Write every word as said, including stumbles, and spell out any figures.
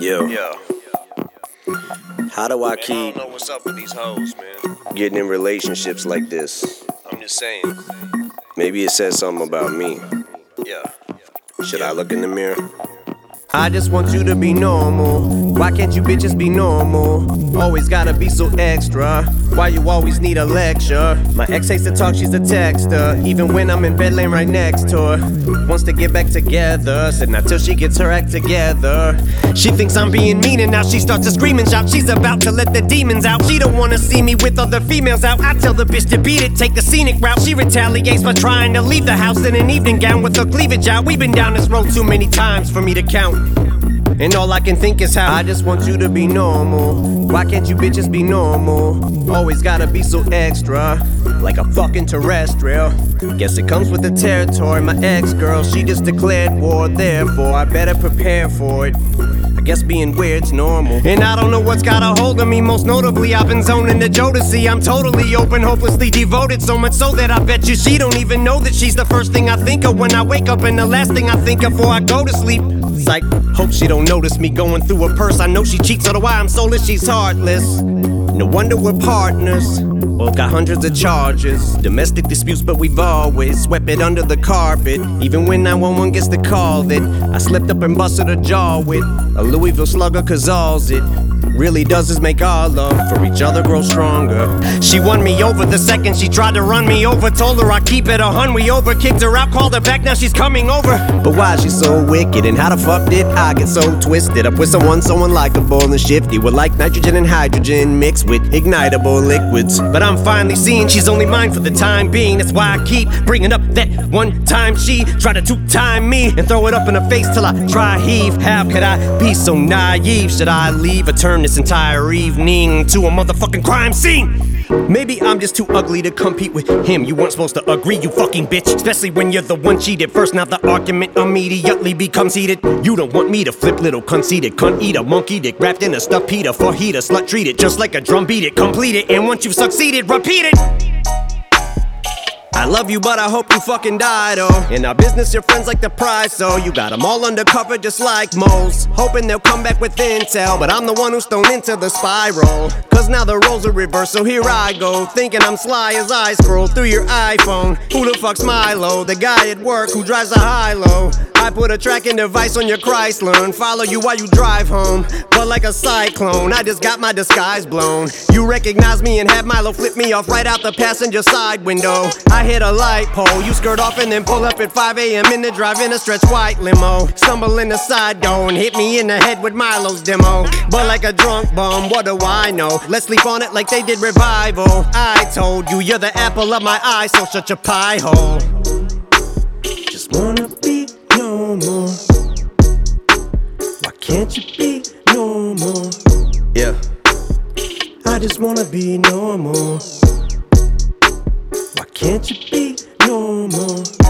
Yo, Yeah. how do I Man, I keep don't know what's up with these hoes, man. getting in relationships like this? I'm just saying. Maybe it says something about me. Yeah. Should I look in the mirror? I just want you to be normal. Why can't you bitches be normal? Always gotta be so extra. Why you always need a lecture? My ex hates to talk, she's a texter. Even when I'm in bed laying right next to her. Wants to get back together. Said not till she gets her act together. She thinks I'm being mean and now she starts to scream and shout. She's about to let the demons out. She don't wanna see me with other females out. I tell the bitch to beat it, take the scenic route. She retaliates by trying to leave the house in an evening gown with her cleavage out. We've been down this road too many times for me to count. And all I can think is how I just want you to be normal. Why can't you bitches be normal? Always gotta be so extra, like a fucking terrestrial. Guess it comes with the territory. My ex-girl, she just declared war. Therefore, I better prepare for it. I guess being weird's normal. And I don't know what's got a hold of me. Most notably, I've been zoning the Jodeci. I'm totally open, hopelessly devoted. So much so that I bet you she don't even know that she's the first thing I think of when I wake up, and the last thing I think of before I go to sleep. Psych, hope she don't notice me going through her purse. I know she cheats, so do I. I'm soulless, she's heartless. No wonder we're partners. Both got hundreds of charges. Domestic disputes, but we've always swept it under the carpet. Even when nine one one gets the call that I slipped up and busted her jaw with a Louisville slugger, cause all's it really does is make our love for each other grow stronger. She won me over the second she tried to run me over. Told her I keep it a hun, we over. Kicked her out, called her back, now she's coming over. But why is she so wicked, and how the fuck did I get so twisted up with someone so unlikable and shifty? We're like nitrogen and hydrogen mixed with ignitable liquids. But I'm finally seeing she's only mine for the time being. That's why I keep bringing up that one time she tried to two-time me and throw it up in her face till I try heave. How could I be so naive? Should I leave or turn this entire evening to a motherfucking crime scene? Maybe I'm just too ugly to compete with him. You weren't supposed to agree, you fucking bitch. Especially when you're the one cheated first. Now the argument immediately becomes heated. You don't want me to flip, little conceited cunt eater, monkey dick wrapped in a stuffed Peter. For heater, slut treat it just like a drum, beat it, complete it. And once you've succeeded, repeat it. I love you, but I hope you fucking died, oh. In our business, your friends like the prize, so you got them all undercover just like moles. Hoping they'll come back with intel, but I'm the one who's thrown into the spiral. Cause now the roles are reversed, so here I go, thinking I'm sly as I scroll through your iPhone. Who the fuck's Milo? The guy at work who drives a high-low. I put a tracking device on your Chrysler and follow you while you drive home. But like a cyclone, I just got my disguise blown. You recognize me and had Milo flip me off right out the passenger side window. I hit a light pole, you skirt off and then pull up at five a m in the drive in a stretch white limo. Stumble in the side door and hit me in the head with Milo's demo. But like a drunk bum, what do I know? Let's sleep on it like they did Revival. I told you you're the apple of my eye, so shut your pie hole. Just wanna be normal. Why can't you be normal? Yeah. I just wanna be normal. Why can't you be normal?